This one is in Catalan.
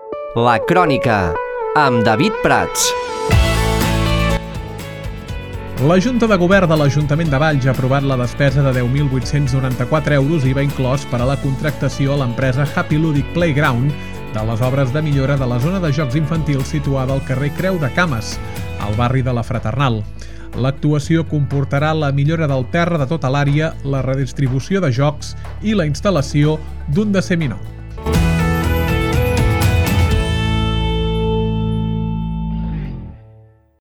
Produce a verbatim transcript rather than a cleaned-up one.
La Crònica, amb David Prats. La Junta de Govern de l'Ajuntament de Valls ha aprovat la despesa de deu mil vuit-cents noranta-quatre euros I V A inclòs per a la contractació a l'empresa Happy Ludic Playground de les obres de millora de la zona de jocs infantils situada al carrer Creu de Cames, al barri de la Fraternal. L'actuació comportarà la millora del terra de tota l'àrea, la redistribució de jocs i la instal·lació d'un D C minor.